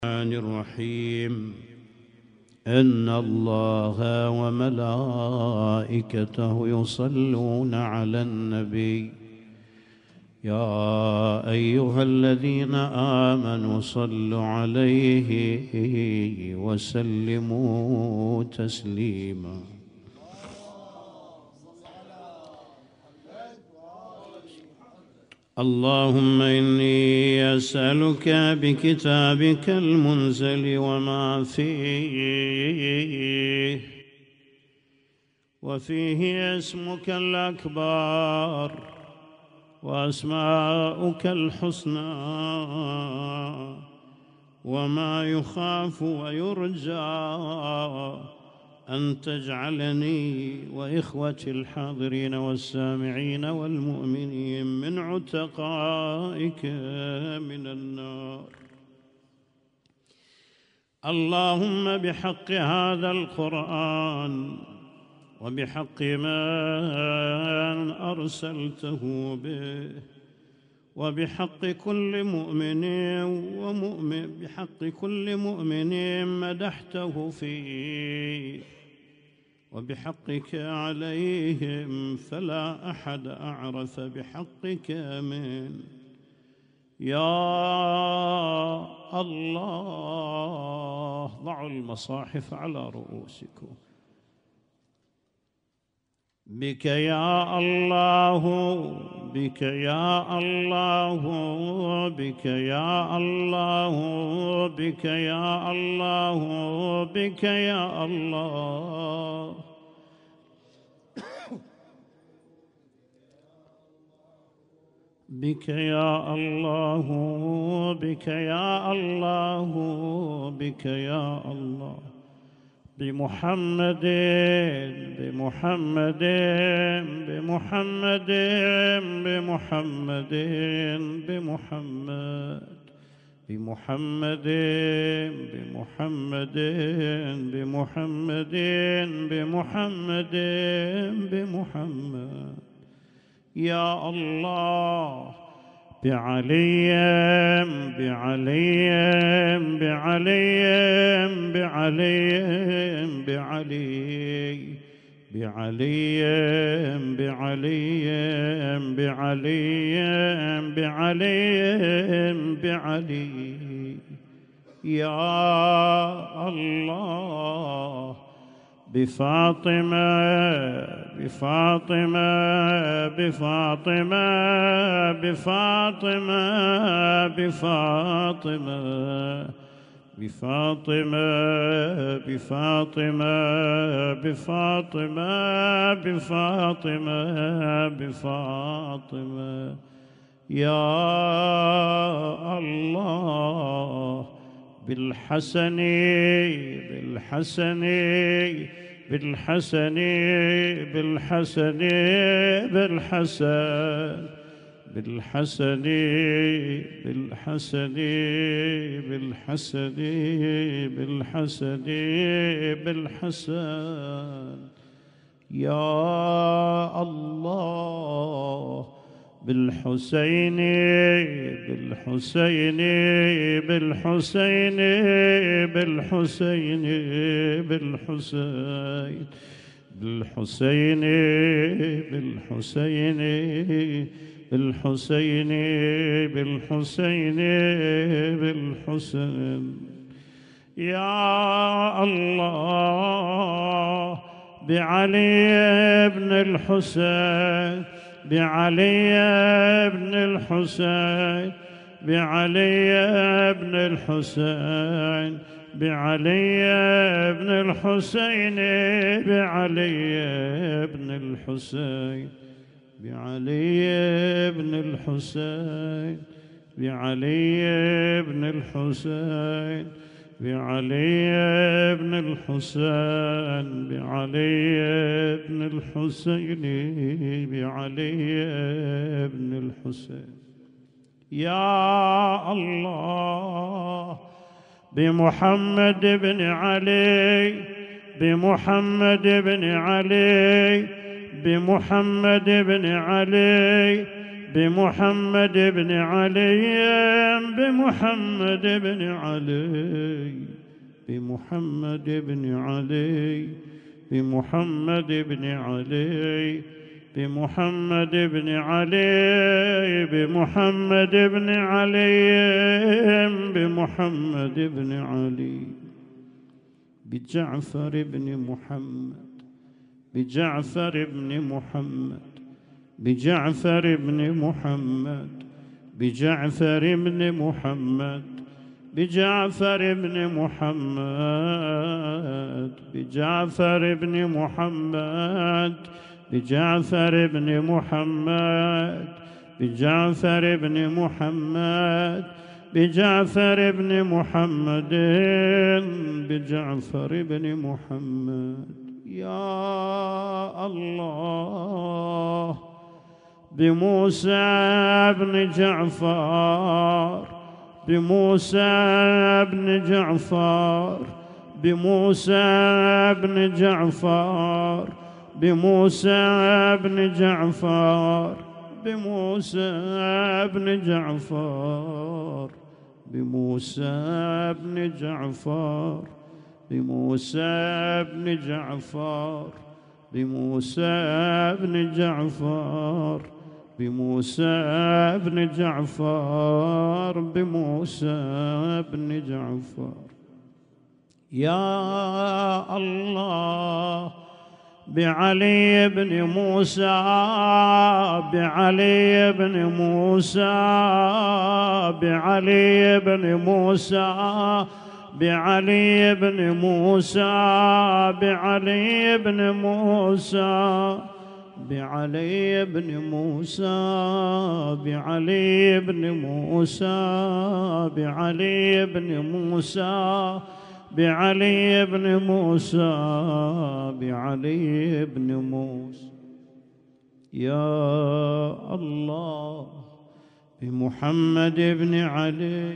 الرحمن الرحيم. إن الله وملائكته يصلون على النبي يا أيها الذين آمنوا صلوا عليه وسلموا تسليما. اللهم إني أسألك بكتابك المنزل وما فيه وفيه اسمك الأكبر وأسماؤك الحسنى وما يخاف ويرجى أن تجعلني وإخوتي الحاضرين والسامعين والمؤمنين من عتقائك من النار. اللهم بحق هذا القرآن وبحق من أرسلته به وبحق كل مؤمن بحق كل مؤمن مدحته فيه وبحقك عليهم فلا أحد أعرف بحقك من يا الله. ضعوا المصاحف على رؤوسكم. بك يا الله، بك يا الله، بك يا الله، بك يا الله، بك يا الله. بك يا الله، بك يا الله، بك يا الله. بمحمد بمحمد بمحمد بمحمد بمحمد بمحمد بمحمد بمحمد بمحمد بمحمد يا الله. بعلي بعلي بعلي بعلي بعلي بعلي بعلي بعلي بعلي بعلي يا الله. بفاطمة بفاطمة بفاطمة بفاطمة بفاطمة بفاطمة بفاطمة بفاطمة بفاطمة بفاطمة يا الله. بالحسن بالحسن بالحسن بالحسن بالحسن بالحسن بالحسن بالحسن بالحسن بالحسن يا الله. بالحسين بالحسين بالحسين بالحسين بالحسين بالحسين بالحسين بالحسين بالحسين بالحسين يا الله. بعلي بن الحسين بعلي بن الحسين بعلي بن الحسين بعلي بن الحسين بعلي بن الحسين بعلي بن الحسين بعلي بن الحسين بعلي بن الحسين بعلي بن الحسين بعلي بن الحسين يا الله. بمحمد بن علي بمحمد بن علي بمحمد بن علي بمحمد بن علي بمحمد بن علي بمحمد بن علي بمحمد بن علي بمحمد بن علي بمحمد بن علي بمحمد بن علي بجعفر بن محمد بجعفر بن محمد بجعفر بن محمد بجعفر بن محمد بجعفر بن محمد بجعفر بن محمد بجعفر بن محمد بجعفر بن محمد بجعفر بن محمد بجعفر بن محمد. يا الله بموسى بن جعفر بموسى بن جعفر بموسى بن جعفر بموسى بن جعفر بموسى بن جعفر بموسى بن جعفر بموسى بن جعفر بموسى بن جعفر بموسى بن جعفر بموسى بن جعفر. يا الله بعلي بن موسى بعلي بن موسى بعلي بن موسى بعلي بن موسى بعلي بن موسى بعلي بن موسى بعلي بن موسى بعلي بن موسى بعلي بن موسى بعلي بن موسى. يا الله بمحمد بن علي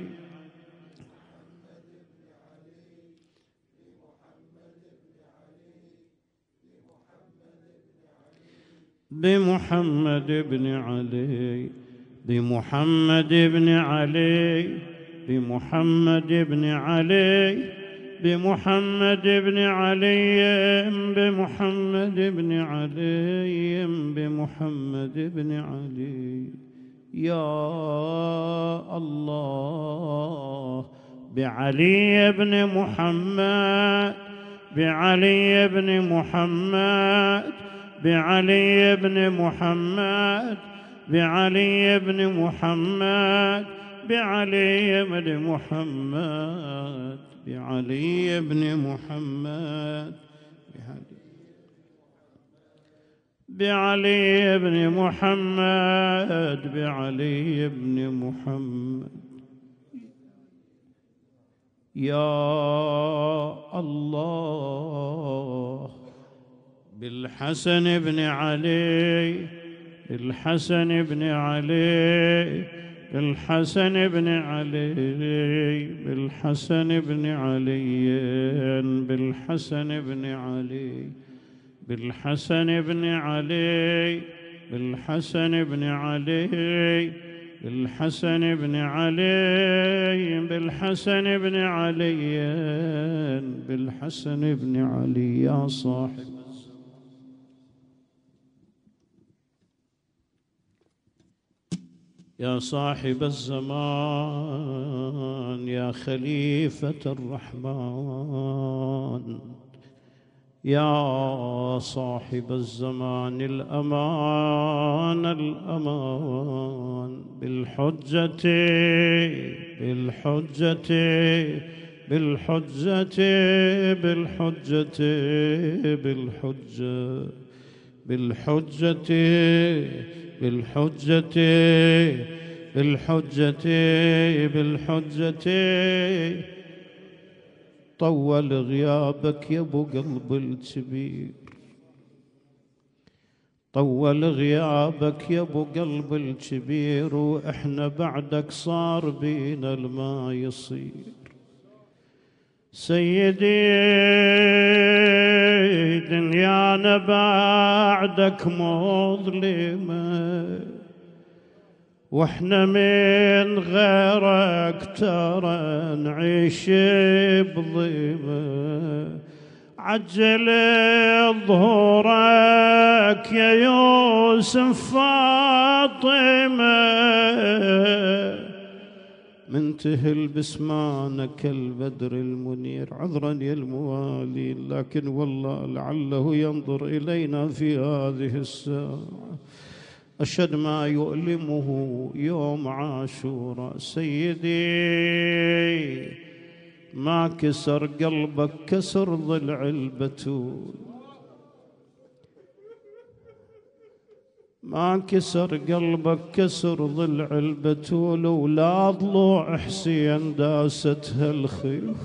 بمحمد بن علي بمحمد بن علي بمحمد بن علي بمحمد بن علي بمحمد بن علي بمحمد بن علي. يا الله بعلي بن محمد بعلي بن محمد بعلي بن محمد بعلي بن محمد بعلي بن محمد بعلي بن محمد بعلي بن محمد بعلي بن محمد. يا الله بالحسن بن علي بالحسن بن علي بالحسن بن علي بالحسن بن علي بالحسن بن علي بالحسن بن علي بالحسن بن علي بالحسن بن علي بالحسن بن علي بالحسن بن علي. يا صاحب يا صاحب الزمان يا خليفة الرحمن يا صاحب الزمان الأمان الأمان بالحجة بالحجة بالحجة بالحجة بالحجة بالحجة بالحجة بالحجة بالحجة. طول غيابك يا ابو قلب الكبير طول غيابك يا ابو قلب الكبير واحنا بعدك صار بينا الما يصير. سيدي دنيانا بعدك مظلمة واحنا من غيرك ترى نعيش بضيمة. عجل ظهورك يا يوسف فاطمة، منتهل بسمانك البدر المنير. عذرا يا الموالي، لكن والله لعله ينظر إلينا في هذه الساعة. أشد ما يؤلمه يوم عاشوراء. سيدي ما كسر قلبك كسر ضلع البتول، ما كسر قلبك كسر ضلع البتول، ولا ضلوع حسين داستها الخيول.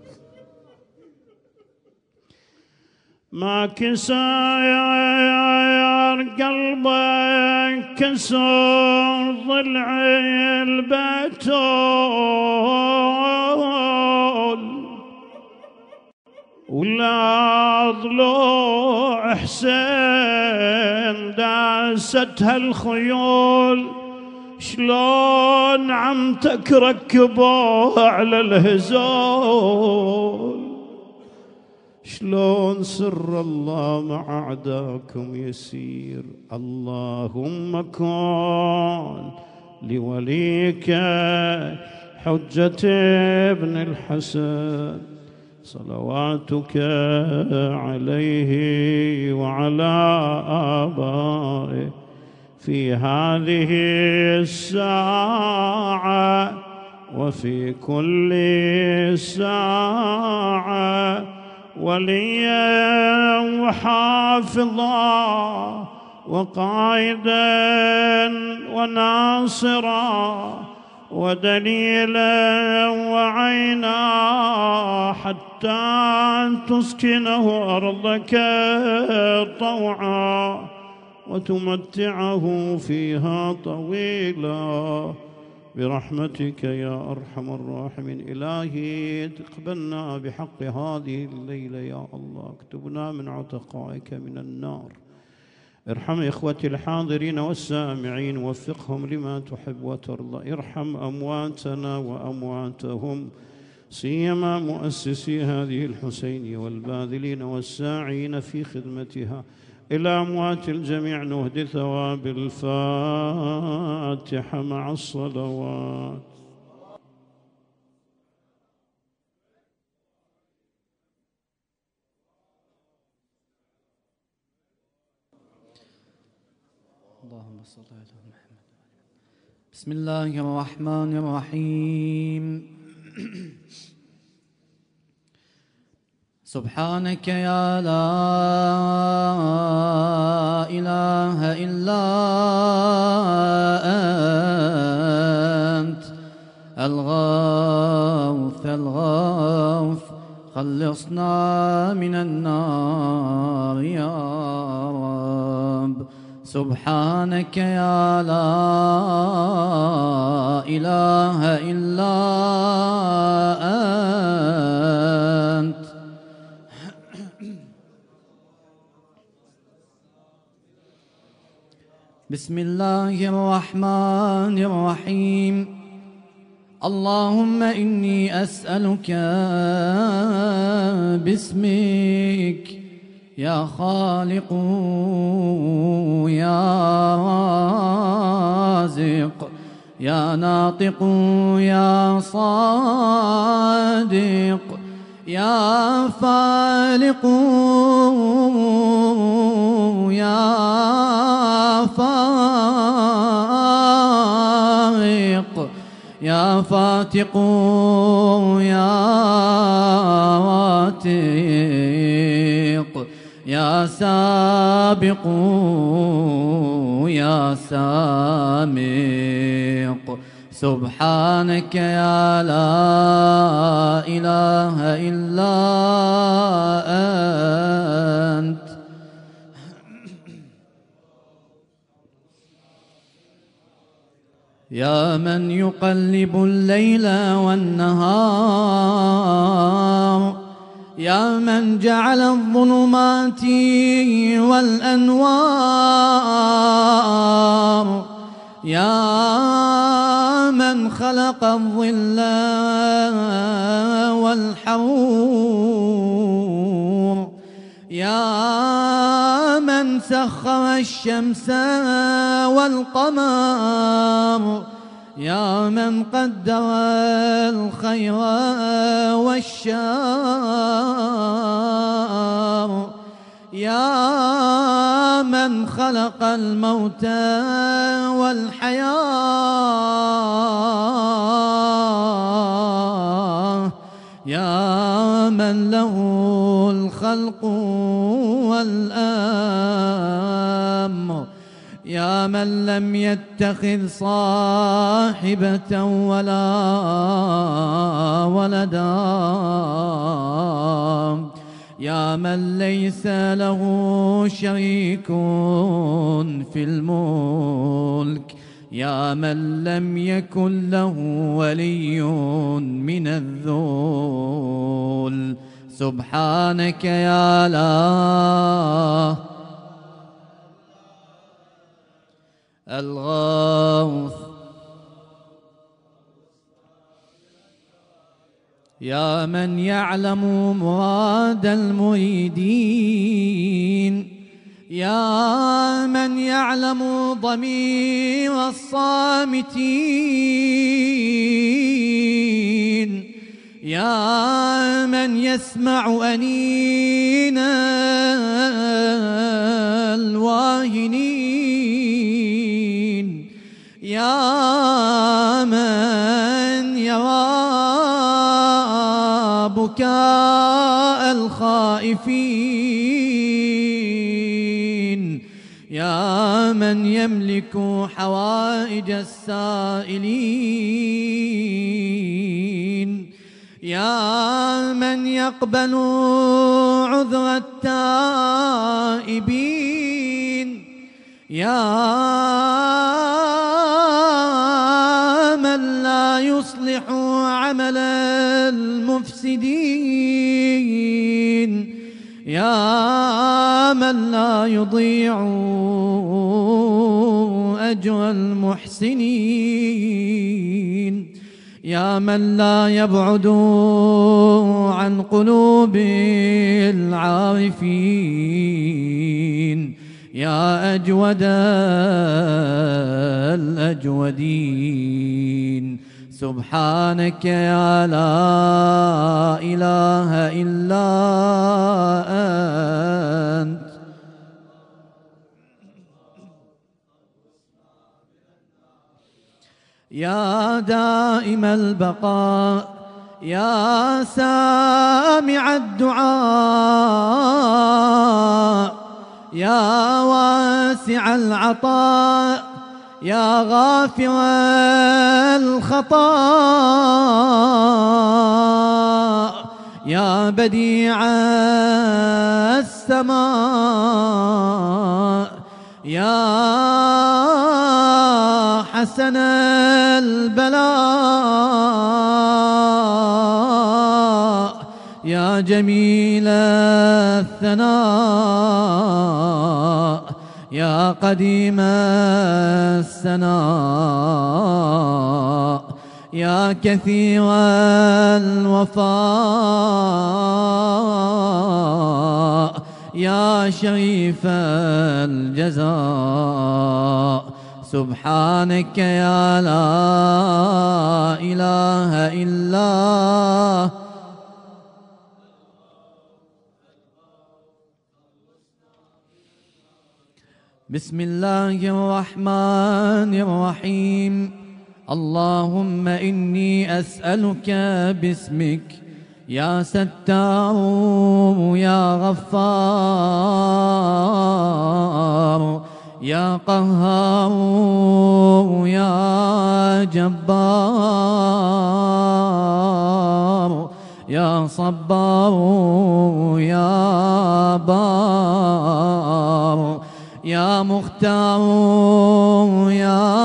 ما كسر قلبك كسر ضلع البتول، ولا ضلوع حسين داستها الخيول. شلون عمتك ركبوه على الهزول، شلون سر الله مع أعداكم يسير. اللهم كن لوليك حجة ابن الحسن، صلواتك عليه وعلى آبائه في هذه الساعة وفي كل ساعة، وليا وحافظا وقائدا وناصرا ودليلا وعينا، حتى تسكنه أرضك طوعا وتمتعه فيها طويلا برحمتك يا أرحم الراحمين. إلهي تقبلنا بحق هذه الليلة يا الله، اكتبنا من عتقائك من النار. ارحم إخوتي الحاضرين والسامعين، وفقهم لما تحب وترضى. ارحم أمواتنا وأمواتهم، سيما مؤسسي هذه الحسينية والباذلين والساعين في خدمتها. إلى أموات الجميع نهدي ثواب الفاتحة مع الصلوات. اللهم صل على محمد. بسم الله الرحمن الرحيم. سبحانك يا لا إله إلا أنت الغوث الغوث، خلصنا من النار يا رب. سبحانك يا لا إله إلا أنت بسم الله الرحمن الرحيم. اللهم إني أسألك باسمك يا خالق يا رازق يا ناطق يا صادق يا فالق يا فارق يا فاتق يا واتق يا سابق يا سامق. سبحانك يا لا إله إلا أنت يا من يقلب الليل والنهار، يا من جعل الظلمات والأنوار، يا من خلق الظل والحرور، يا من سخر الشمس والقمر، يا من قدر الخير والشر، يا من خلق الموت والحياة، يا من له الخلق والأمر، يا من لم يتخذ صاحبة ولا ولدا، يا من ليس له شريك في الملك، يا من لم يكن له ولي من الذل. سبحانك يا الله الغوث، يا من يعلم مراد المريدين، يا من يعلم ضمير الصامتين، يا من يسمع أنين الواهنين، يا من يرى بكاء الخائفين، يا من يملك حوائج السائلين، يا من يقبل عذر التائبين، يا من لا يصلح عمل المفسدين، يا من لا يضيع أجر المحسنين، يا من لا يبعد عن قلوب العارفين، يا أجود الأجودين. سبحانك يا لا إله إلا أنت. يا دائم البقاء، يا سامع الدعاء، يا واسع العطاء، يا غافر الخطاء، يا بديع السماء، يا حسن البلاء، يا جميل الثناء، يا قديم السناء، يا كثير الوفاء، يا شريف الجزاء. سبحانك يا لا إله إلا بسم الله الرحمن الرحيم. اللهم إني أسألك باسمك يا ستار يا غفار يا قهار يا جبار يا صبار يا بار يا مختار يا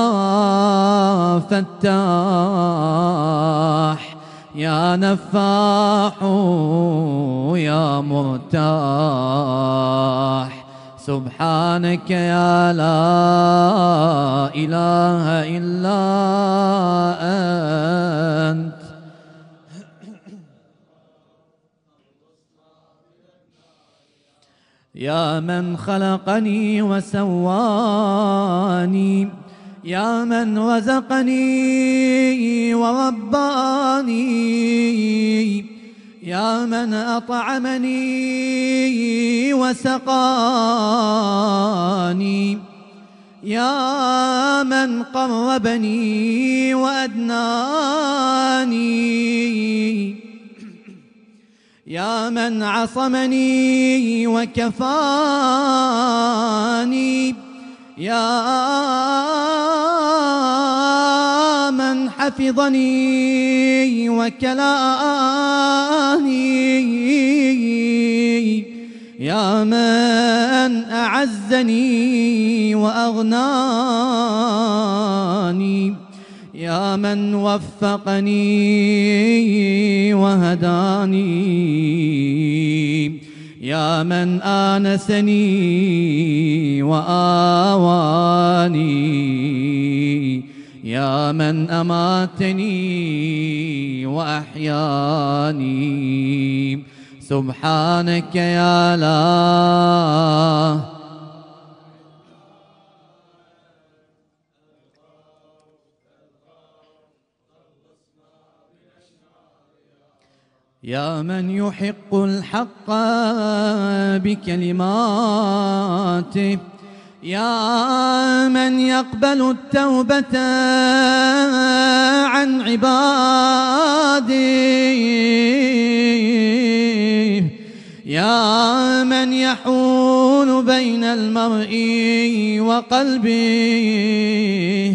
فتاح يا نفاح يا مرتاح. سبحانك يا لا إله إلا أنت. يا من خلقني وسواني، يا من رزقني ورباني، يا من أطعمني وسقاني، يا من قربني وأدناني، يا من عصمني وكفاني، يا من حفظني وكلاني، يا من أعزني وأغناني، يا من وفقني وهداني، يا من آنسني وآواني، يا من أماتني وأحياني. سبحانك يا لا يا من يحق الحق بكلماته، يا من يقبل التوبة عن عباده، يا من يحول بين المرء وقلبه،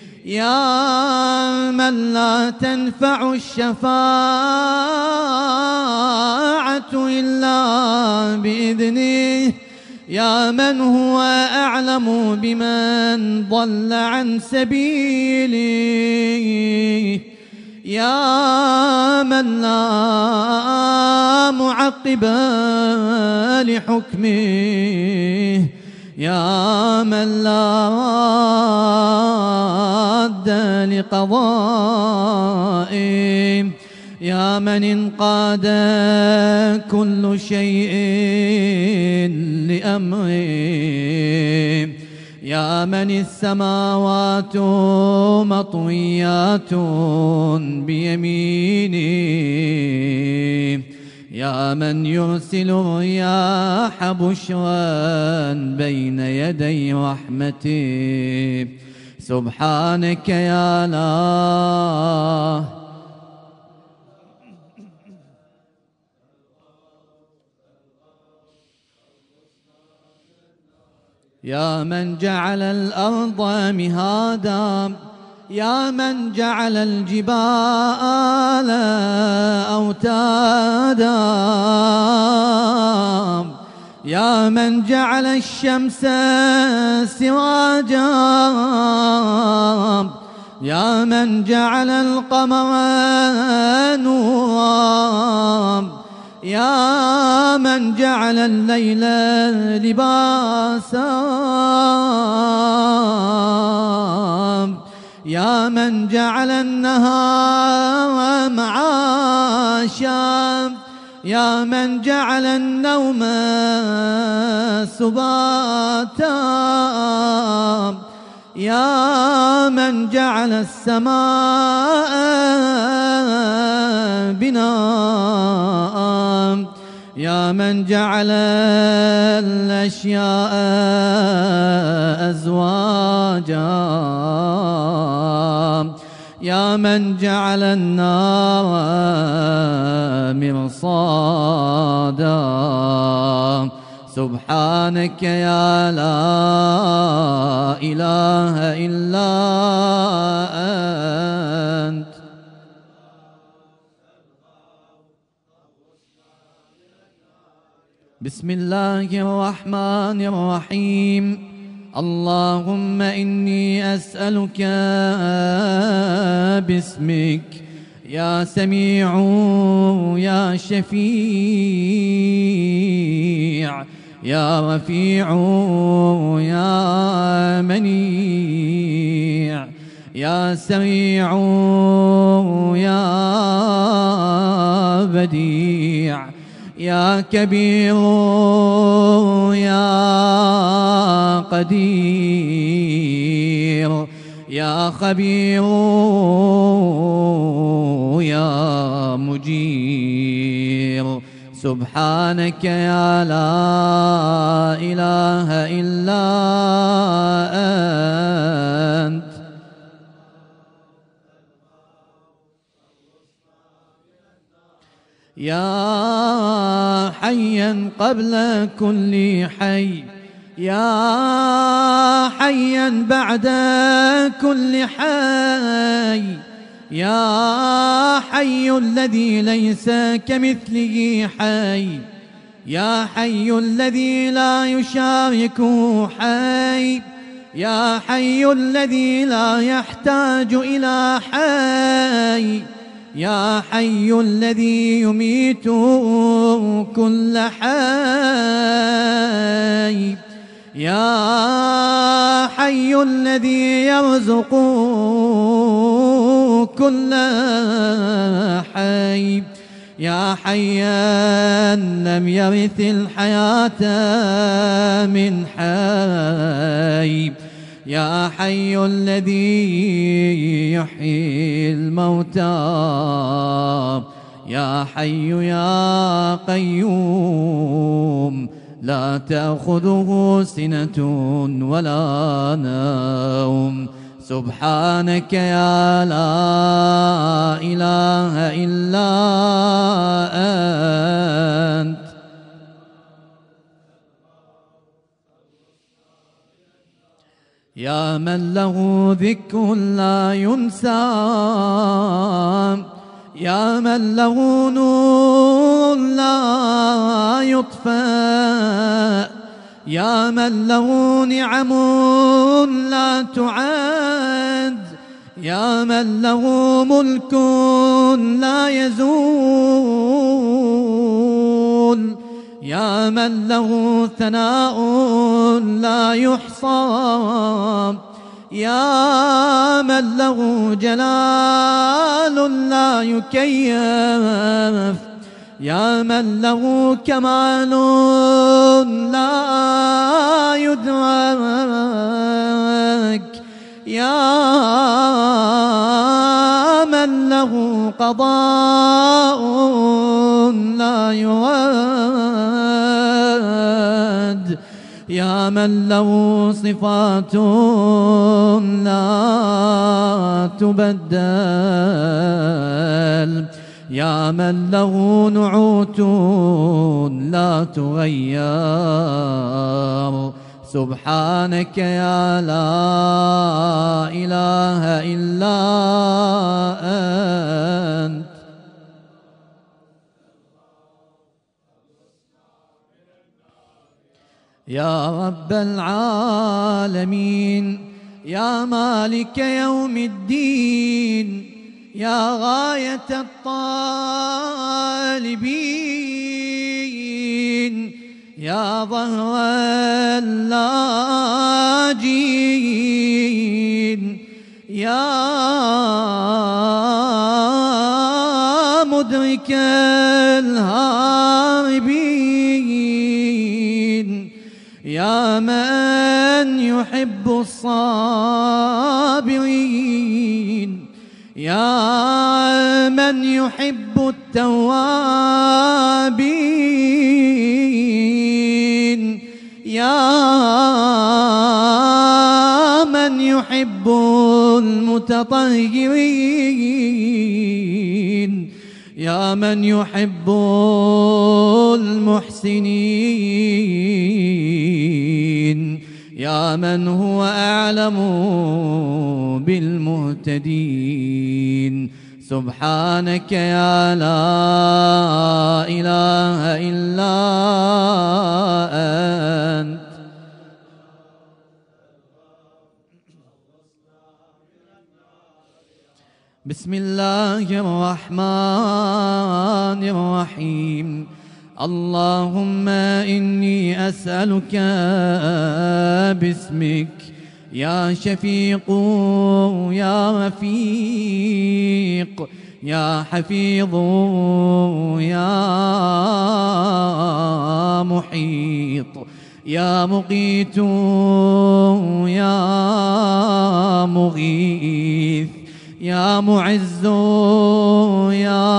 يا من لا تنفع الشفاعة إلا بإذنه، يا من هو أعلم بمن ضل عن سبيله، يا من لا معقب لحكمه، يا من لا راد لقضائه، يا من انقاد كل شيء لأمره، يا من السماوات مطويات بيمينه، يا من يرسل الرياح بشرا بين يدي رحمته. سبحانك يا لا يا من جعل الأرض مهادا، يا من جعل الجبال أوتادا، يا من جعل الشمس سراجا، يا من جعل القمر نورا، يا من جعل الليل لباسا، يا من جعل النهار معاشا، يا من جعل النوم سباتا، يا من جعل السماء بناء، يا من جعل الأشياء أزواجا، يا من جعل النار مرصادا. سبحانك يا لا إله إلا أنت. بسم الله الرحمن الرحيم. اللهم إني أسألك باسمك يا سميع يا شفيع يا رفيع يا منيع يا سريع يا بديع يا كبير يا قدير يا خبير يا مجير سبحانك يا لا إله إلا أنت يا حيا قبل كل حي يا حيا بعد كل حي يا حي الذي ليس كمثله حي يا حي الذي لا يشاركه حي يا حي الذي لا يحتاج إلى حي يا حي الذي يميت كل حي يا حي الذي يرزق كل حي يا حيا لم يرث الحياة من حي يا حي الذي يحيي الموتى يا حي يا قيوم لا تأخذه سنة ولا نوم سبحانك يا لا إله إلا أنت يا من له ذكر لا ينسى يا من له نور لا يطفأ يا من له نعم لا تعد يا من له ملك لا يزول يا من له ثناء لا يحصى يا من له جلال لا يكيف يا من له كمال لا يدرك يا من له قضاء لا يرد يا من له صفات لا تبدل يا من له نعوت لا تغير سبحانك يا لا إله إلا أنت يا رب العالمين يا مالك يوم الدين يا غاية الطالبين يا ظهر اللاجين يا مدرك الهاربين يا من يحب الصابرين يا من يحب التوابين يا من يحب المتطهرين يا من يحب المحسنين يا من هو أعلم بالمهتدين سبحانك يا لا إله إلا أنت بسم الله الرحمن الرحيم اللهم إني أسألك باسمك يا شفيق يا رفيق يا حفيظ يا محيط يا مقيت يا مغيث يا معز يا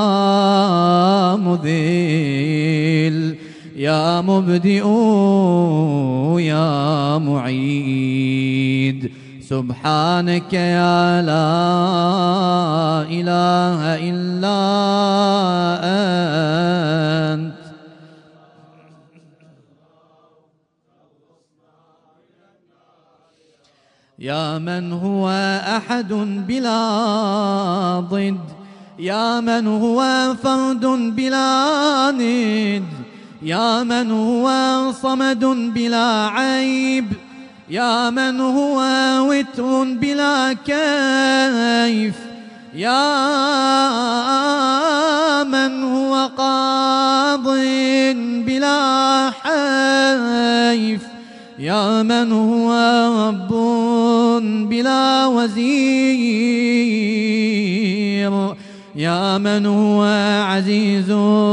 مذل يا مبدئ يا معيد سبحانك يا لا إله إلا أنت يا من هو أحد بلا ضد يا من هو فرد بلا ند يا من هو صمد بلا عيب يا من هو وتر بلا كيف يا من هو قاض بلا حيف يا من هو رب بلا وزير يا من هو عزيز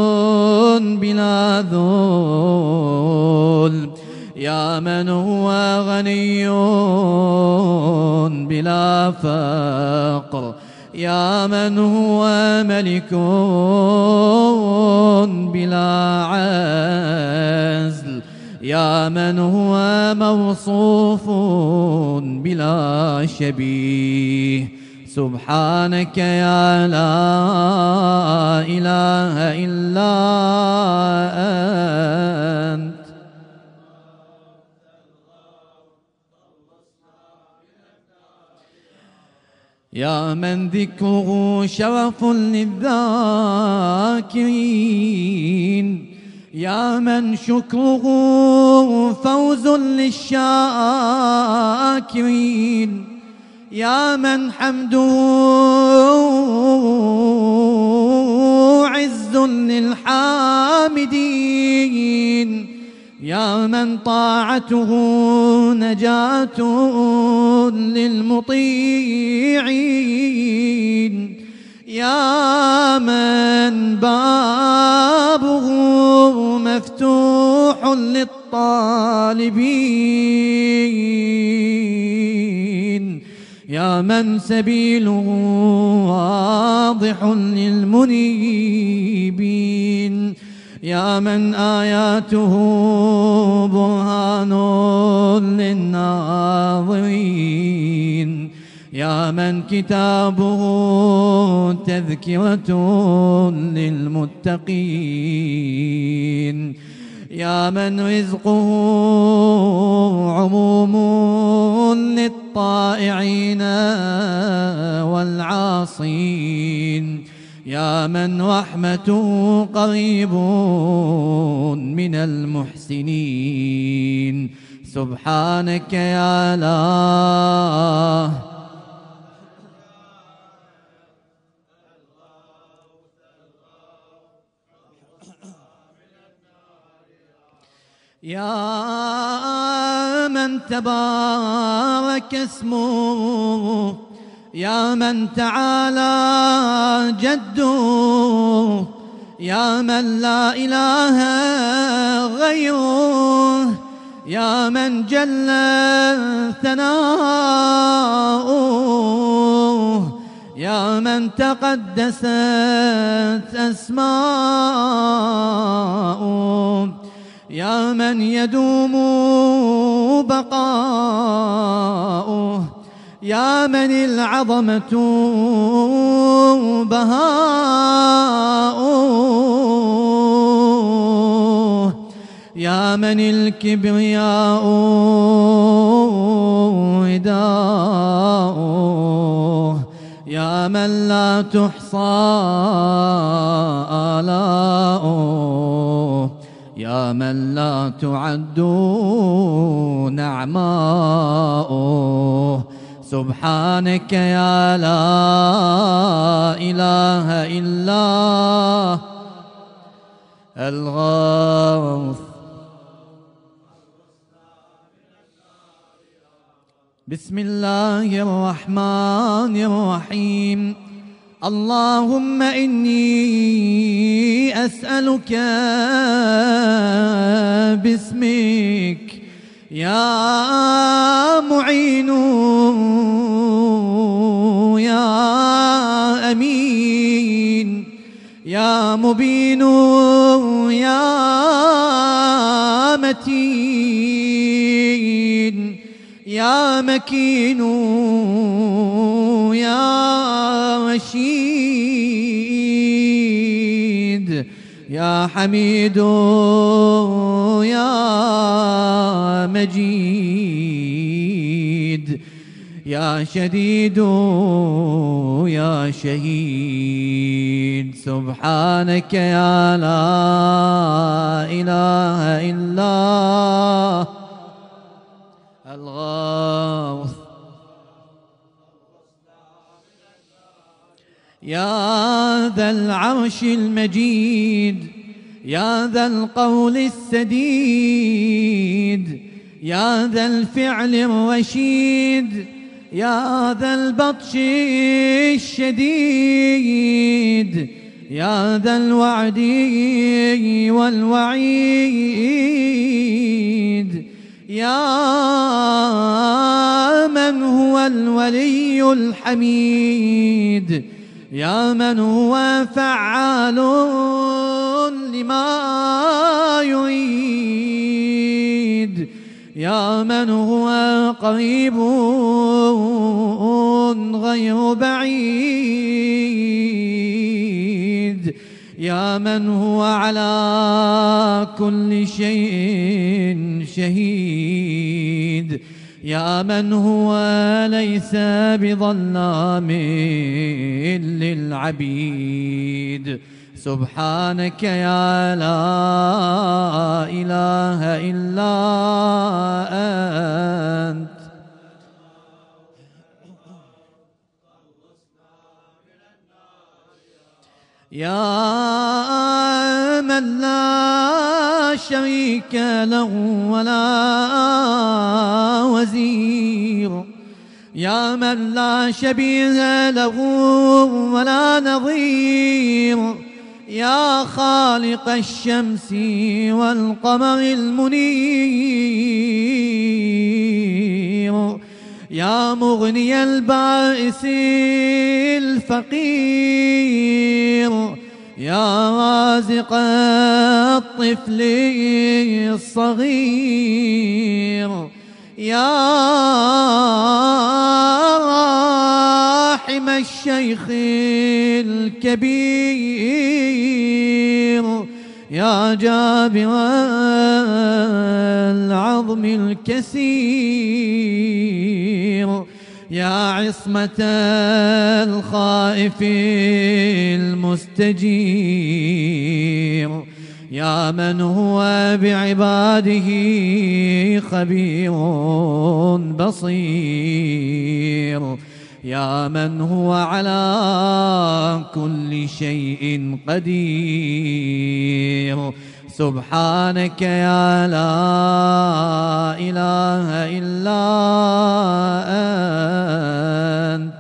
بلا ذل يا من هو غني بلا فقر يا من هو ملك بلا عزل يا من هو موصوف بلا شبيه سبحانك يا لا إله إلا أنت يا من ذكره شرف للذاكرين يا من شكره فوز للشاكرين يا من حمده عز للحامدين يا من طاعته نجاة للمطيعين يا من بابه مفتوح للطالبين يا من سبيله واضح للمنيبين يا من آياته برهان للناظرين يا من كتابه تذكرة للمتقين يا من رزقه عموم للطائعين والعاصين يا من رحمته قريب من المحسنين سبحانك يا الله يا من تبارك اسمه يا من تعالى جده يا من لا إله غيره يا من جل ثناؤه يا من تقدست أسماؤه يا من يدوم بقاؤه يا من العظمة بهاؤه يا من الكبرياء رداؤه يا من لا تحصى آلاؤه يا من لا تعد نعماؤه سبحانك يا لا إله إلا الغوث. بسم الله الرحمن الرحيم. اللهم إني أسألك باسمك يا معين يا أمين يا مبين يا متين يا مكين يا رشيد يا حميد يا مجيد يا شديد يا شهيد. سبحانك يا لا إله إلا الغوث. يا ذا العرش المجيد يا ذا القول السديد يا ذا الفعل الرشيد يا ذا البطش الشديد يا ذا الوعد والوعيد يا من هو الولي الحميد يا من هو فعال لما يريد يا من هو قريب غير بعيد يا من هو على كل شيء شهيد يا من هو ليس بظلام للعبيد. سبحانك يا لا إله إلا أنت. يا من لا شريك له ولا وزير يا من لا شبيه له ولا نظير يا خالق الشمس والقمر المنير يا مغني البائس الفقير يا رازق الطفل الصغير يا راحم الشيخ الكبير يا جابر العظم الكسير يا عصمة الخائف المستجير يا من هو بعباده خبير بصير يا من هو على كل شيء قدير. سبحانك يا لا إله إلا أنت.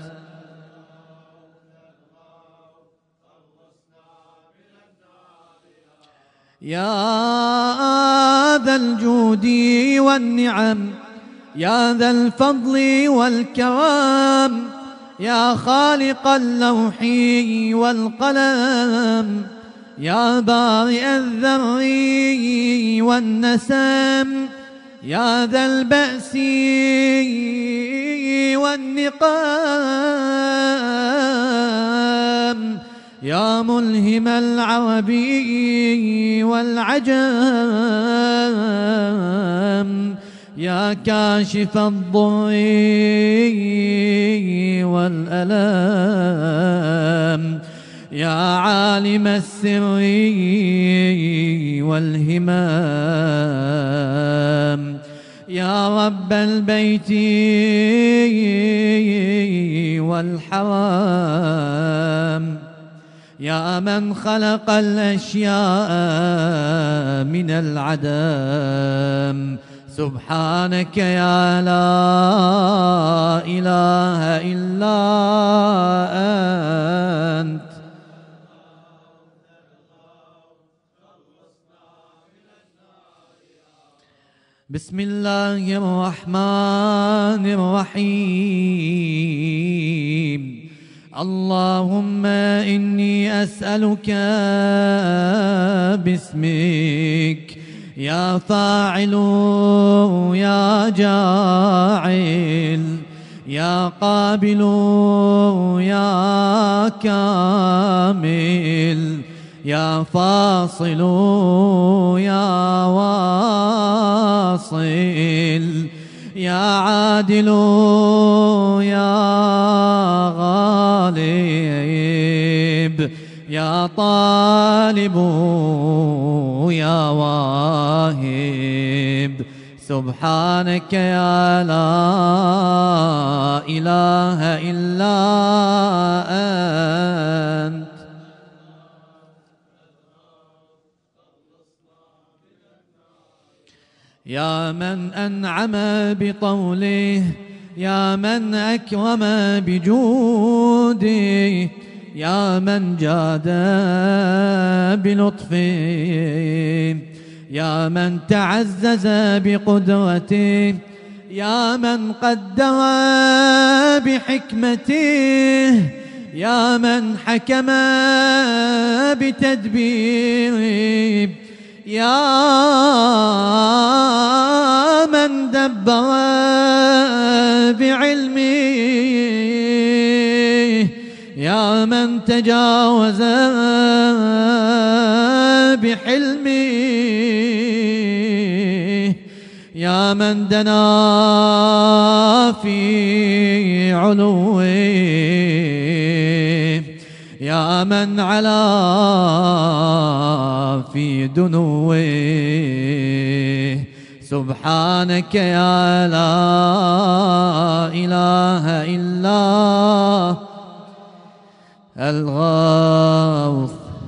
يا ذا الجود والنعم يا ذا الفضل والكرم يا خالق اللوح والقلم يا بارئ الذر والنسم يا ذا البأس والنقام يا ملهم العربي والعجم يا كاشف الضر والألم يا عالم السر والهمام يا رب البيت والحرام يا من خلق الأشياء من العدم، سبحانك يا لا إله إلا أنت. بسم الله الرحمن الرحيم. اللهم إني أسألك باسمك يا فاعل يا جاعل يا قابل يا كامل يا فاصل يا واصل يا عادل يا غالب يا طالب يا واهب، سبحانك يا لا إله إلا أنت. يا من أنعم بطوله، يا من أكرم بجوده، يا من جاد بلطفه، يا من تعزز بقدرته، يا من قدر بحكمته، يا من حكم بتدبيره، يا من دبر بعلمه، يا من تجاوز بحلمه، يا من دنا في علوه، يا من علا في دنوه، سبحانك يا لا إله إلا الغوث.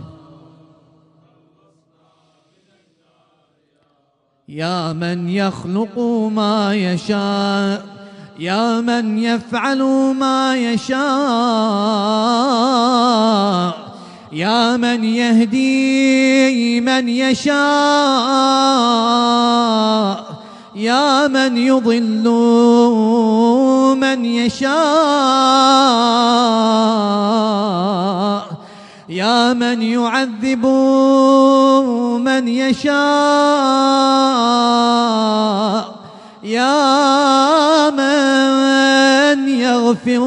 يا من يخلق ما يشاء، يا من يفعل ما يشاء، يا من يهدي من يشاء، يا من يضل من يشاء، يا من يعذب من يشاء، يا من يغفر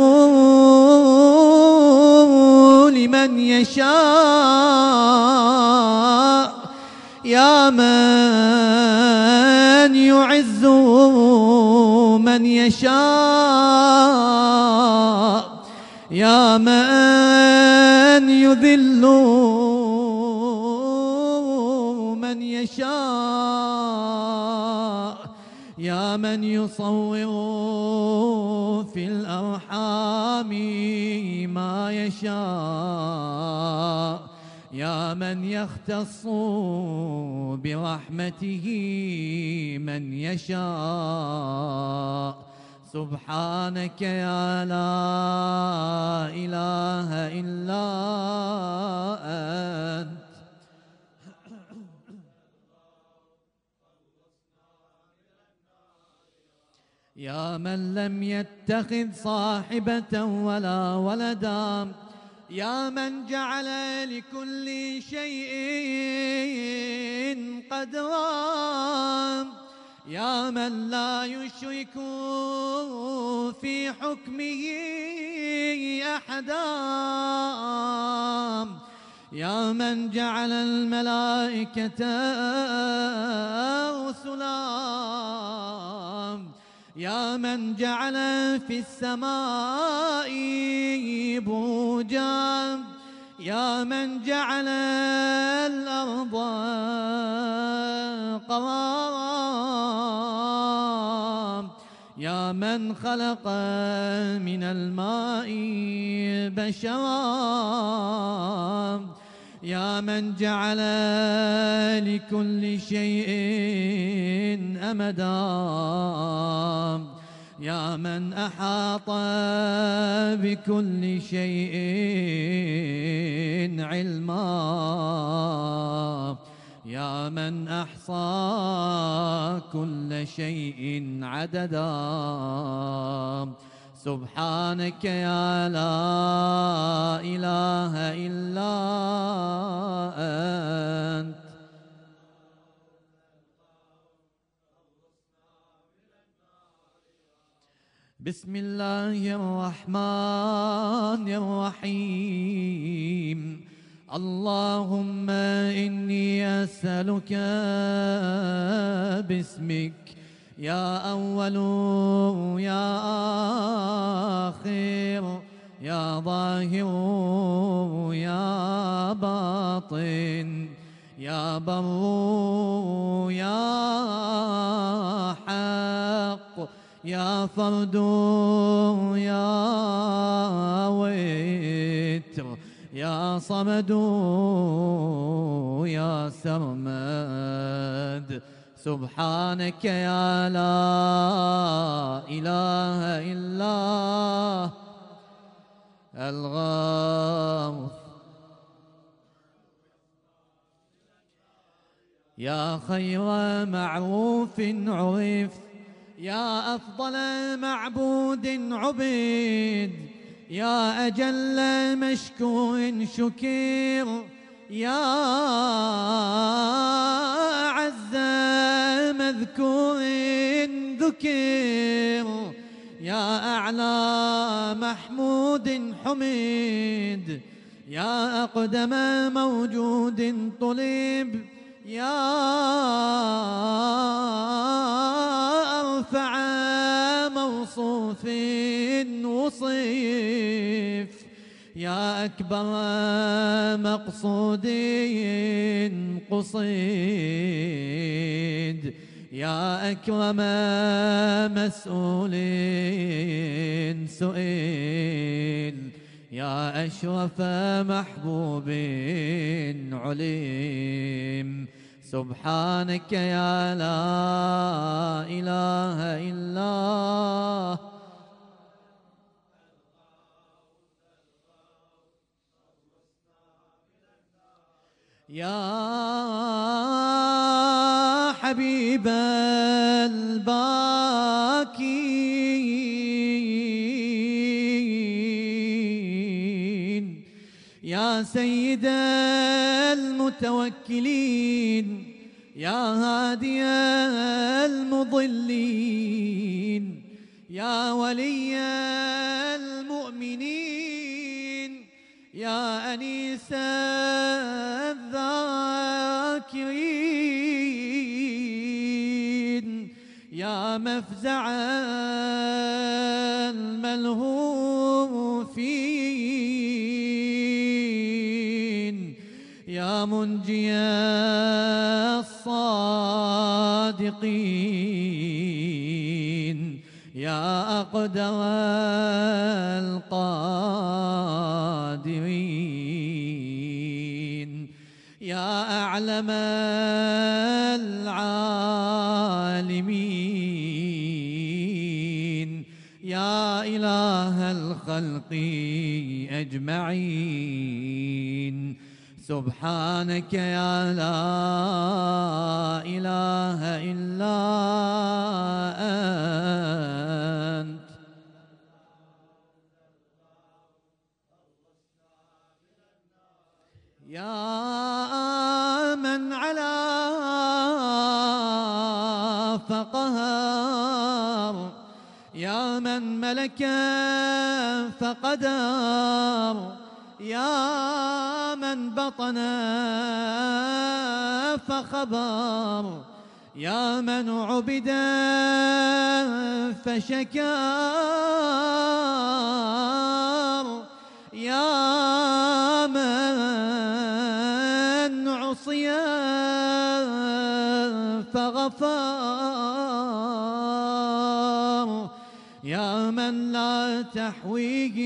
لمن يشاء، يا من يعز من يشاء، يا من يذل من يشاء، يا من يصور في الأرحام ما يشاء، يا من يختص برحمته من يشاء، سبحانك يا لا إله إلا أنت. يا من لم يتخذ صاحبة ولا ولدا، يا من جعل لكل شيء قدرا، يا من لا يشرك في حكمه أحدا، يا من جعل الملائكة رسلا، يا من جعل في السماء بروجا، يا من جعل الأرض قرارا، يا من خلق من الماء بشرا، يا من جعل لكل شيء أمدا، يا من أحاط بكل شيء علما، يا من أحصى كل شيء عددا. سبحانك يا لا إله إلا أنت. بسم الله الرحمن الرحيم. اللهم إني أسألك باسمك يا أول يا آخر يا ظاهر يا باطن يا بر يا حق يا فرد يا وتر يا صمد يا سرمد. سبحانك يا لا إله إلا الغوث. يا خير معروف عرف يا أفضل معبود عبد يا أجل مشكور شكير يا أعز مذكور ذكر يا أعلى محمود حميد يا أقدم موجود طلب يا أرفع موصوف وصيف يا أكبر مقصود قصيد يا أكرم مسؤول سئل يا أشرف محبوب عليم. سبحانك يا لا إله إلا يا حبيب الباكين يا سيد المتوكلين يا هادي المضلين يا ولي المؤمنين يا أنيس الذاكرين يا مفزع الملهوفين يا منجي الصادقين يا أقدر القادرين يا أعلم العالمين يا إله الخلق أجمعين. سبحانك يا لا إله إلا أنت. يا من على فقهر يا من ملك فقدر يا من بطن فخبر يا من عبد فشكر يا من عصي فغفر يا من لا تحويه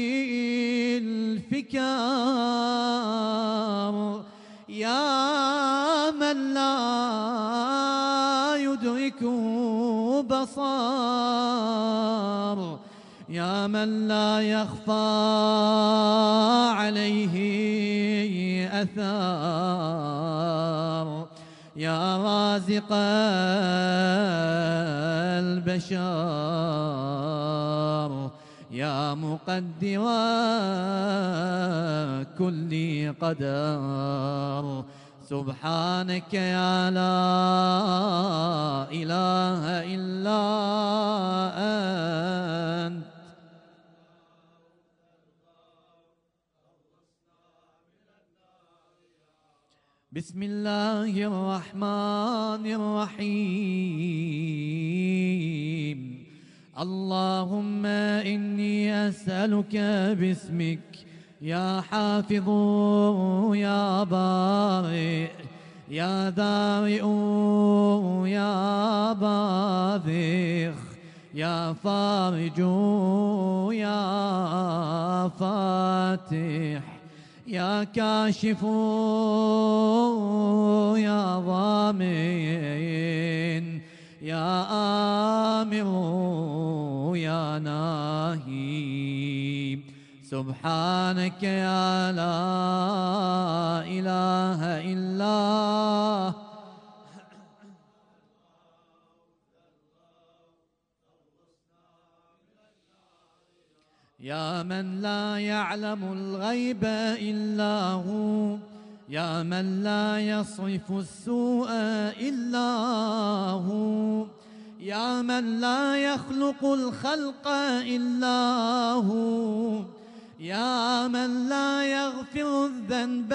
الفكار، يا من لا يدرك بصار، يا من لا يخفى عليه أثار، يا رازق البشر، يا مقدر كل قدر. سبحانك يا لا إله إلا أنت. بسم الله الرحمن الرحيم. اللهم إني أسألك باسمك يا حافظ يا بارئ يا ذارئ يا باذخ يا فارج يا فاتح يا كاشف يا ضامن يا آمر يا ناهي. سبحانك يا لا إله إلا يا من لا يعلم الغيب إلا هو، يا من لا يصرف السوء إلا هو، يا من لا يخلق الخلق إلا هو، يا من لا يغفر الذنب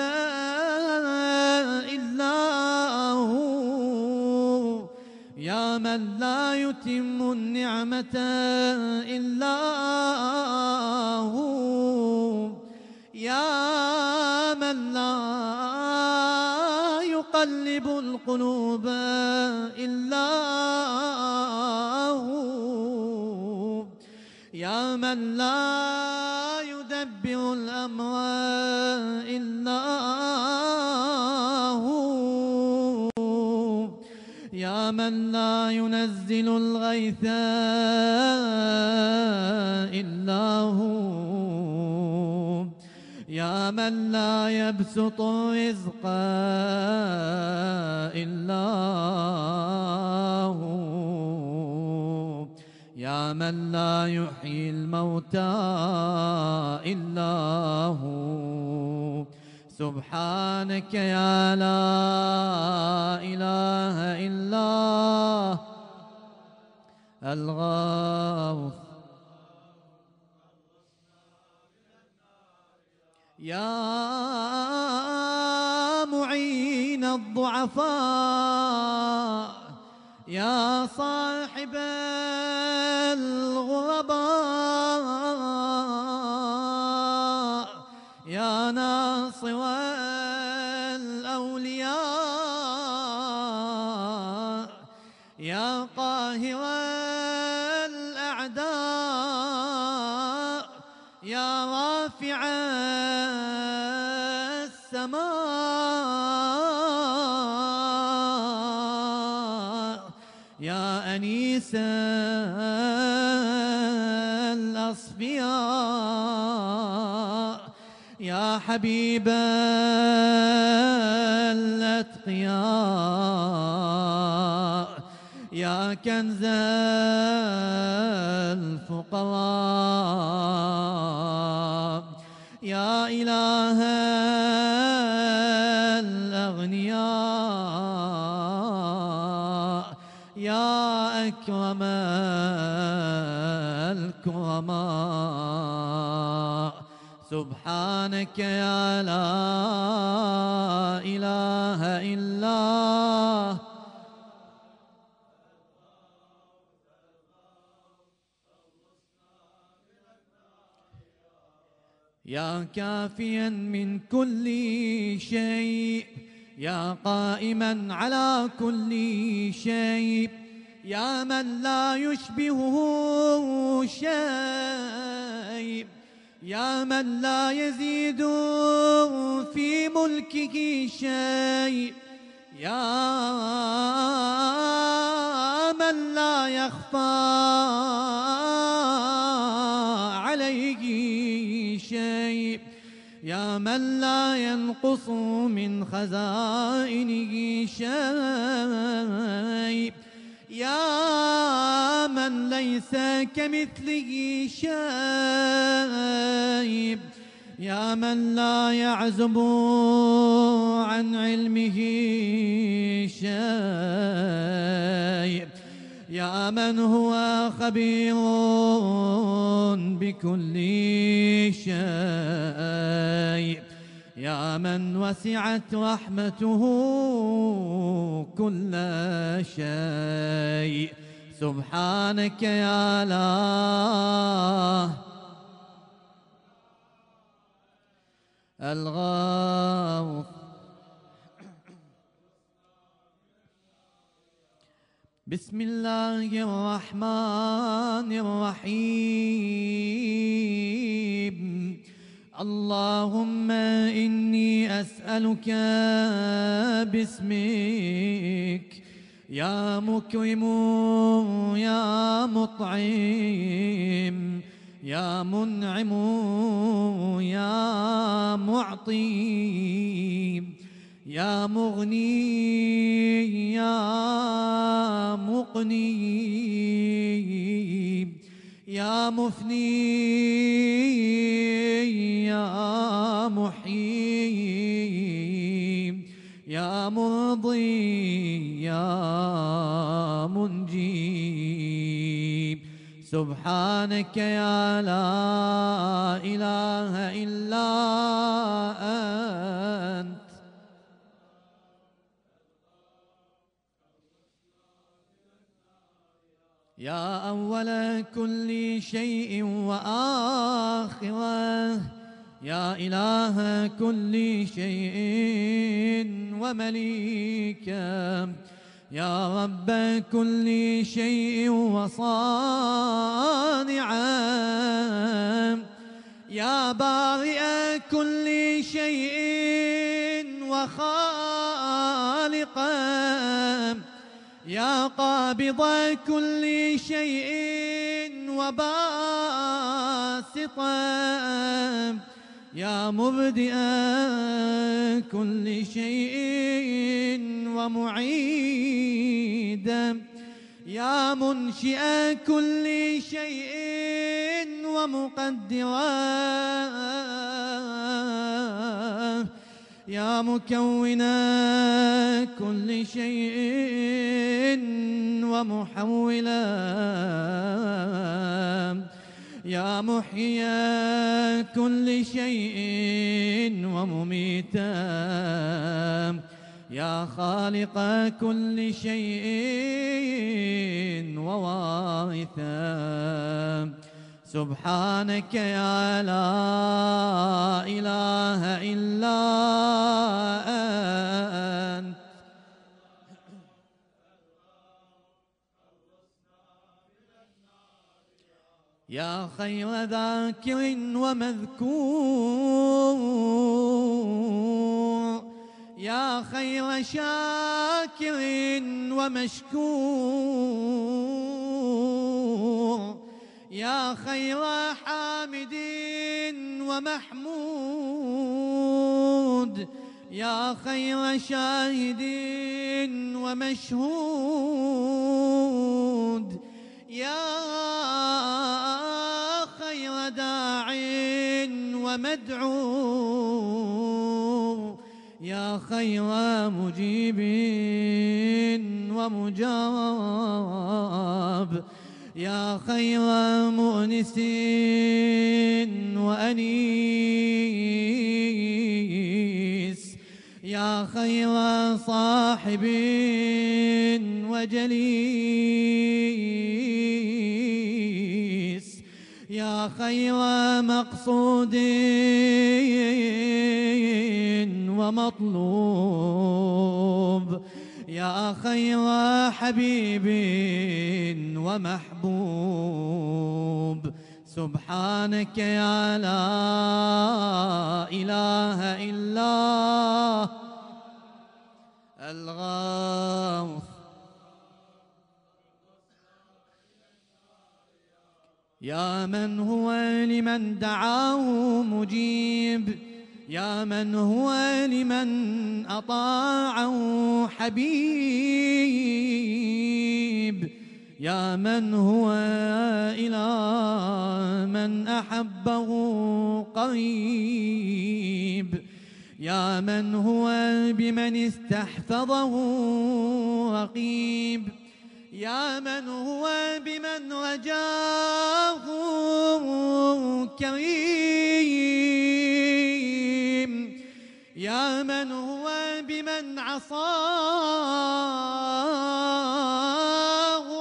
إلا هو، يا من لا يتم النعمة إلا هو، يا من لا يقلب القلوب إلا هو، يا من لا يدبر الأمر إلا هو، يا من لا ينزل الغيث إلا هو، يا من لا يبسط الرزق إلا هو، يا من لا يحيي الموتى إلا هو. سبحانك يا لا إله إلا الغوث، يا معين الضعفاء، يا صاحب الغرباء، يا ناصر الأولياء، يا قاهر الأعداء، يا رافع السماء، يا أنيس الأصفياء، يا حبيب الأتقياء، يا كنز الفقراء، يا إله الأغنياء، يا أكرم الكرماء. سبحانك يا لا إله إلا يا كافيا من كل شيء، يا قائما على كل شيء، يا من لا يشبهه شيء، يا من لا يزيد في ملكه شيء، يا من لا يخفى عليه شيء، يا من لا ينقص من خزائنه شيء، يا من ليس كمثله شيء، يا من لا يعزب عن علمه شيء، يا من هو خبير بكل شيء، يا من وسعت رحمته كل شيء. سبحانك يا الله الغوث. بسم الله الرحمن الرحيم. اللهم إني أسألك باسمك يا مكرم يا مطعم يا منعم يا معطي يا مغني يا مقني يا مفني يا محيي يا مرضي يا منجي. سبحانك يا لا إله إلا أنت. يا أول كل شيء وآخره، يا إله كل شيء ومليكه، يا رب كل شيء وصانعه، يا بارئ كل شيء وخالقه، يا قابض كل شيء وباسطه، يا مبدئ كل شيء ومعيدا، يا منشئ كل شيء ومقدرا، يا مكونا كل شيء ومحولا، يا محيي كل شيء ومميتا، يا خالق كل شيء ووارثا. سبحانك يا لا إله إلا أنت. يا خير ذاكر ومذكور، يا خير شاكر ومشكور، يا خير حامد ومحمود، يا خير شاهد ومشهود، يا خير داع ومدعو، يا خير مجيب ومجاب، يا خير مؤنس وأنيس، يا خير صاحب وجليس، يا خير مقصود ومطلوب، يا خير حبيب ومحبوب. سبحانك يا لا إله إلا الغوث. يا من هو لمن دعاه مجيب، يا من هو لمن أطاعه حبيب، يا من هو إلى من أحبه قريب، يا من هو بمن استحفظه رقيب، يا من هو بمن رجاه كريم، يا من هو بمن عصاه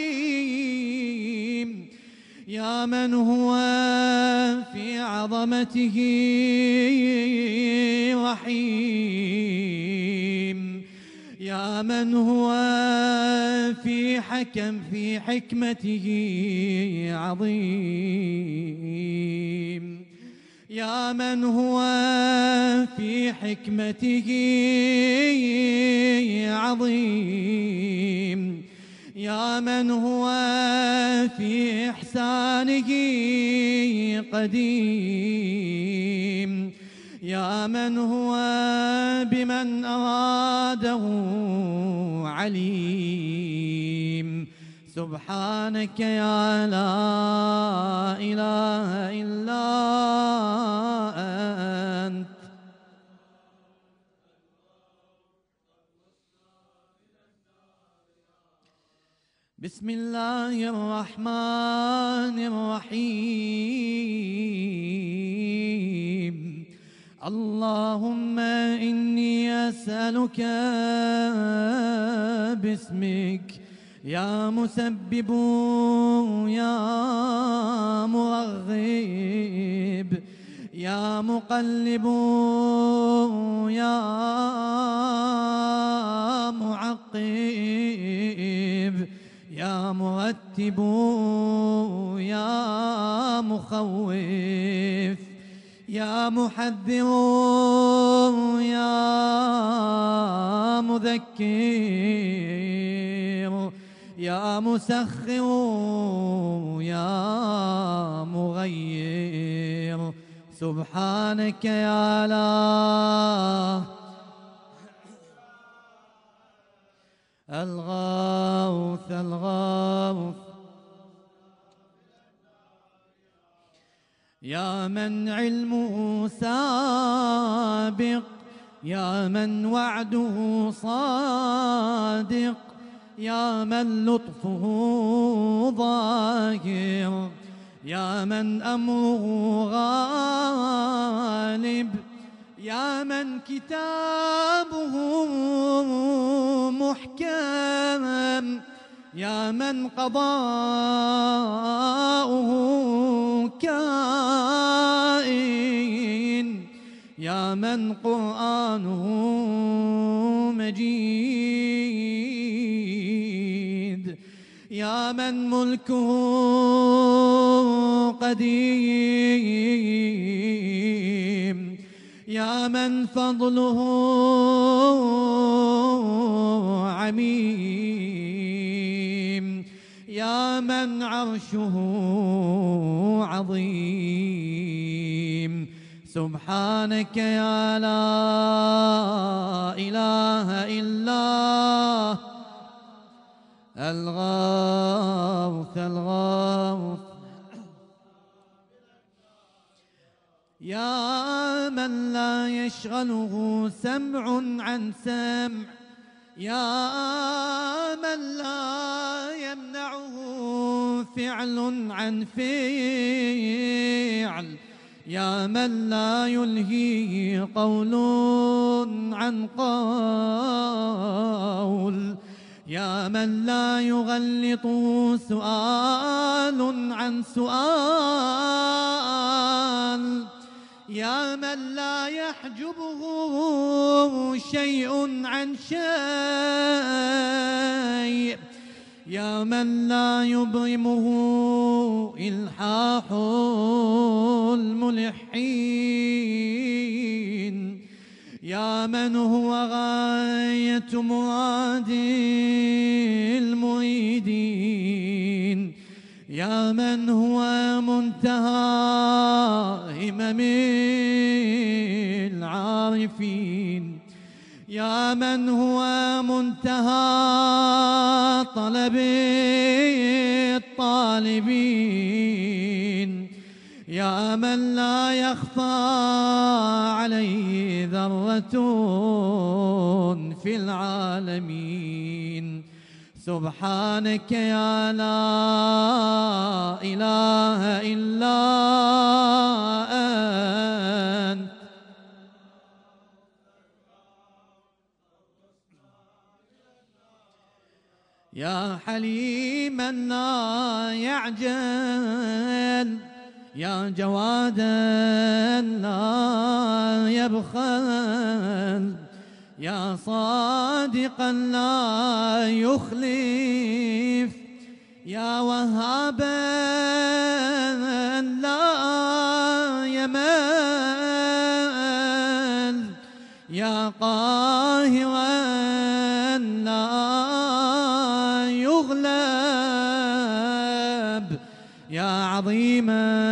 حليم، يا من هو في عظمته رحيم، يا من هو في حكمته عظيم، يا من هو في حكمته عظيم، يا من هو في إحسانه قديم، يا من هو بمن أراده عليم. سبحانك يا لا إله إلا أنت. بسم الله الرحمن الرحيم. اللهم إني أسألك باسمك يا مسبب يا مرغب يا مقلب يا معقب يا مرتب يا مخوف يا محذر يا مذكر يا مسخر يا مغير. سبحانك يا لا الغوث الغوث. يا من علمه سابق يا من وعده صادق يا من لطفه ظاهر يا من أمره غالب يا من كتابه محكم يا من قضاؤه كائن يا من قرآنه مجيد يا من ملكه قديم يا من فضله عميم يا من عرشه عظيم. سبحانك يا لا إله إلا الغوث الغوث. يا من لا يشغله سمع عن سمع يا من لا يمنعه فعل عن فعل يا من لا يلهيه قول عن قول يا من لا يغلطه سؤال عن سؤال يا من لا يحجبه شيء عن شيء، يا من لا يبرمه إلحاح الملحين، يا من هو غاية مراد المريدين، يا من هو منتهى همم العارفين، يا من هو منتهى طلب الطالبين، يا من لا يخفى عليه ذرة في العالمين. سبحانك يا لا إله إلا أنت، يا حليما لا يعجل، يا جوادا لا يبخل، يا صادقا لا يخلف، يا وهابا لا يمل، يا قاهرا لا يغلب، يا عظيما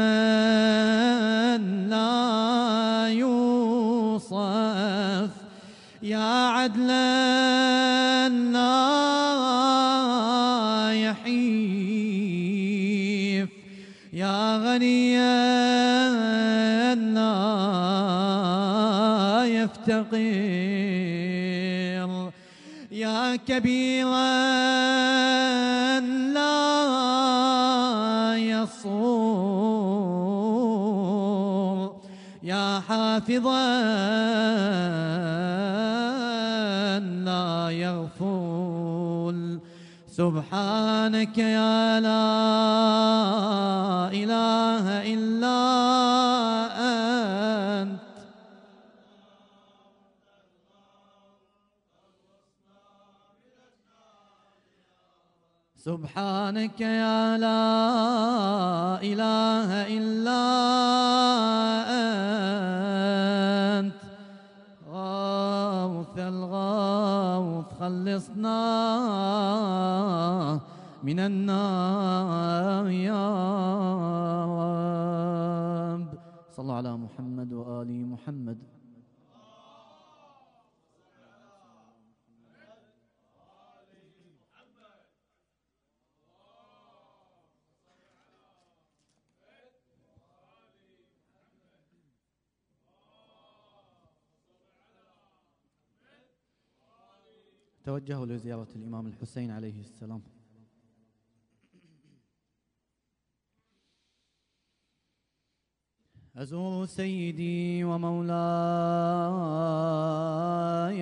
لا يوصف، يا عدلا لا يحيف، يا غنيا لا يفتقر، يا كبيرا لا يصور، يا حافظا لا يغفل. سبحانك يا لا إله إلا أنت، سبحانك يا لا إله إلا أنت، غوث الغوث خلصنا من النار يا رب. صلى على محمد وآل محمد. توجهوا لزيارة الإمام الحسين عليه السلام. أزور سيدي ومولاي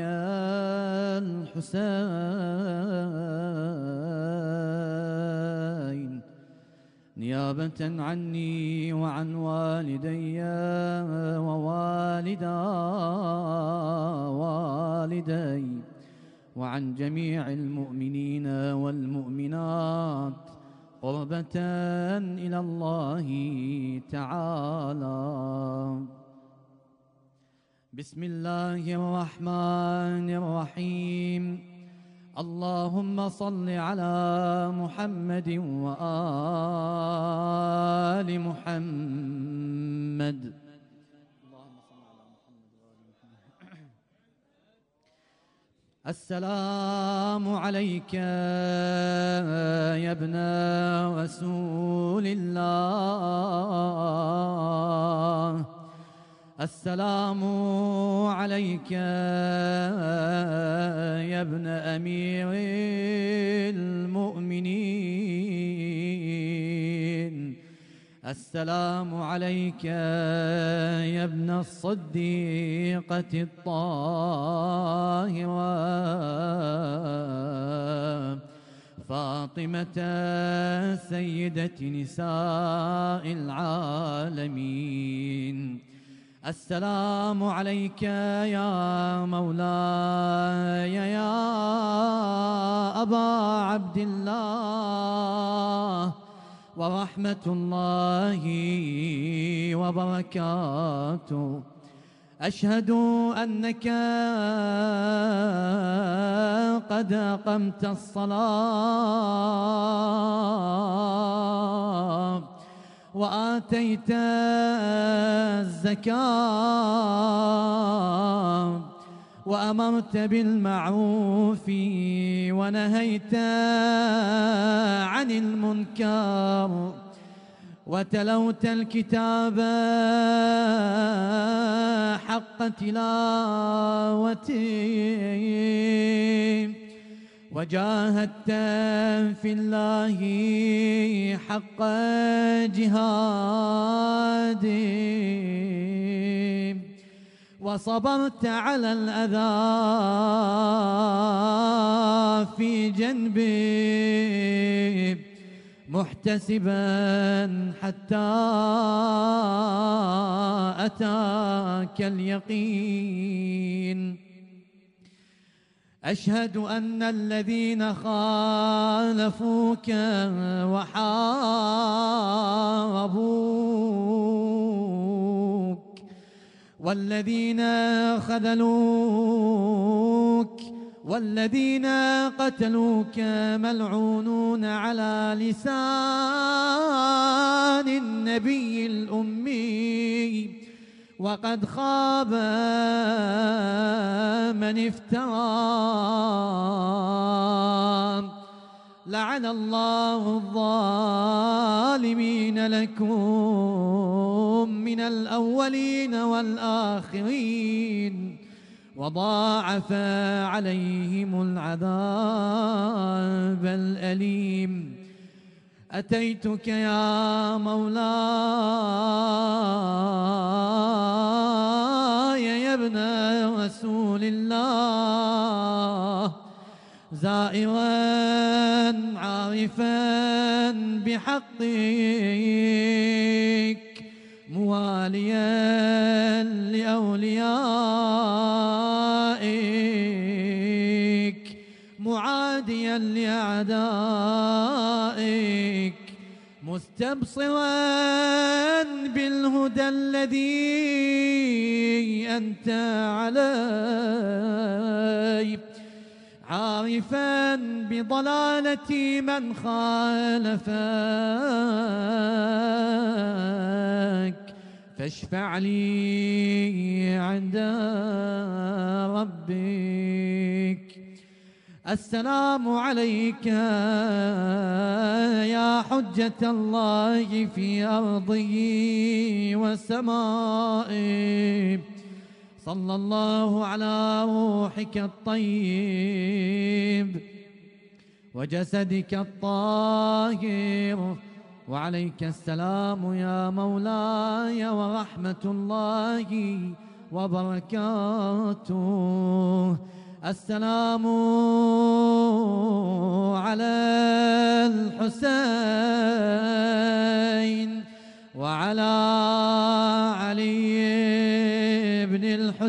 الحسين نيابة عني وعن والدي والدي وعن جميع المؤمنين والمؤمنات قربة إلى الله تعالى. بسم الله الرحمن الرحيم. اللهم صل على محمد وآل محمد. السلام عليك يا ابن رسول الله، السلام عليك يا ابن أمير المؤمنين، السلام عليك يا ابن الصديقة الطاهرة فاطمة سيدة نساء العالمين. السلام عليك يا مولاي يا أبا عبد الله ورحمة الله وبركاته. أشهد أنك قد أقمت الصلاة وآتيت الزكاة وأمرت بالمعروف ونهيت عن المنكر وتلوت الكتاب حق تلاوته وجاهدت في الله حق جهاده وصبرت على الأذى في جنبه محتسبا حتى أتاك اليقين. أشهد أن الذين خالفوك وحاربوك والذين خذلوك والذين قتلوك ملعونون على لسان النبي الأمي وقد خاب من افترى. لعن الله الظالمين لكم من الأولين والآخرين وضاعف عليهم العذاب الأليم. أتيتك يا مولاي يا ابن رسول الله زائرا عارفا بحقك مواليا لأوليائك معاديا لأعدائك مستبصرا بالهدى الذي أنت عليه عارفا بضلالة من خالفك فاشفع لي عند ربك. السلام عليك يا حجة الله في أرضه وسمائه. صلى الله على روحك الطيب وجسدك الطاهر وعليك السلام يا مولاي ورحمة الله وبركاته. السلام على الحسين وعلى علي بن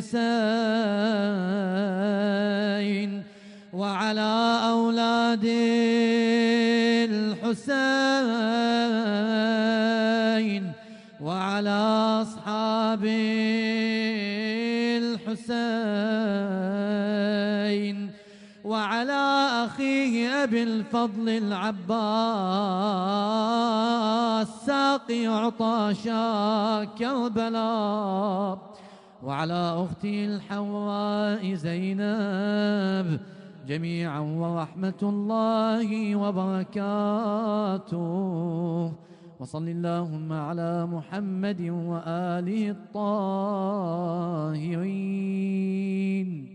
الحسين وعلى أولاد الحسين وعلى أصحاب الحسين وعلى أخيه أبي الفضل العباس ساقي عطاشا كربلاء وعلى أختي الحوراء زينب جميعا ورحمة الله وبركاته. وصل اللهم على محمد وآله الطاهرين.